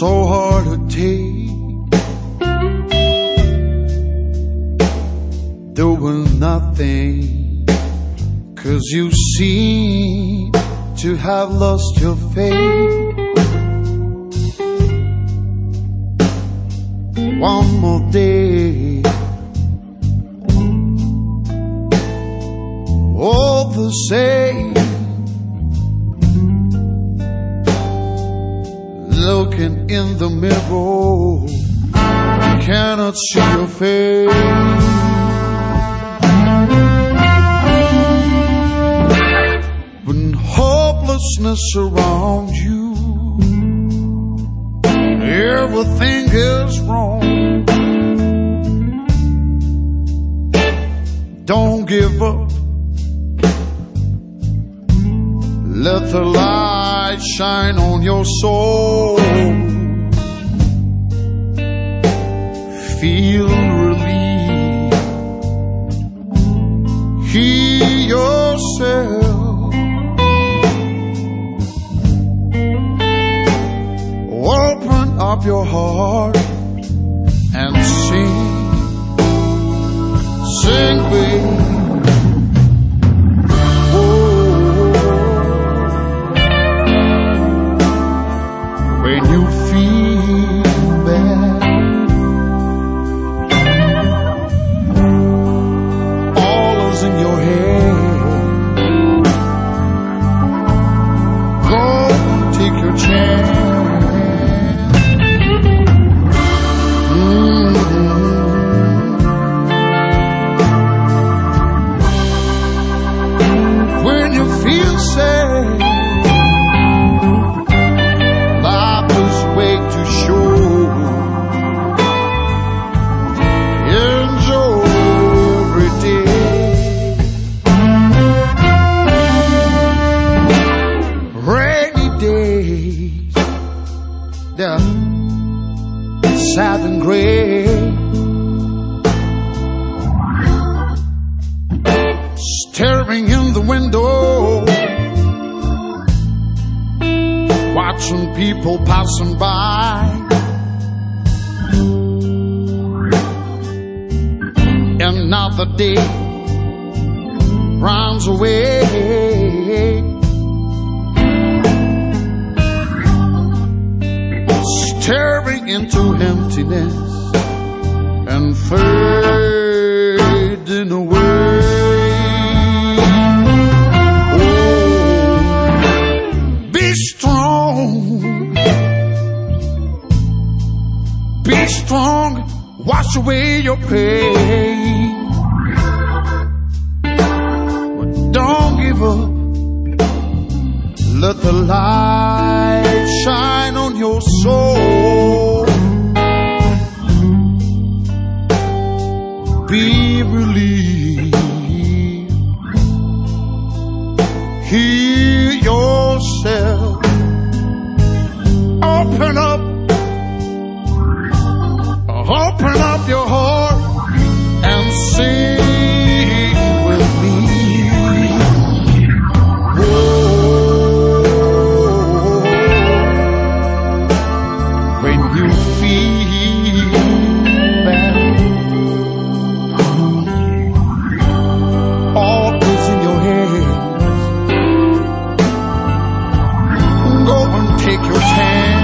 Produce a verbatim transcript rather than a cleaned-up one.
so hard to take, doing nothing, 'cause you seem to have lost your faith. One more day, all the same, looking in the mirror, cannot see your face. When hopelessness surrounds you, everything is wrong. Don't give up. Let the light shine on your soul. Feel relief. Hear yourself. Open up your heart and sing. Sing with me. When you feel bad, all is in your head, go and take your chance. Mm-hmm. When you feel sad, sad and gray, staring in the window, watching people passing by. Another day runs away, staring into emptiness and fading away. Oh, be strong, be strong, wash away your pain, but don't give up. Let the light shine on your soul. Be relieved. Hear yourself. Open up. Open up your heart and sing with me. Take your chance.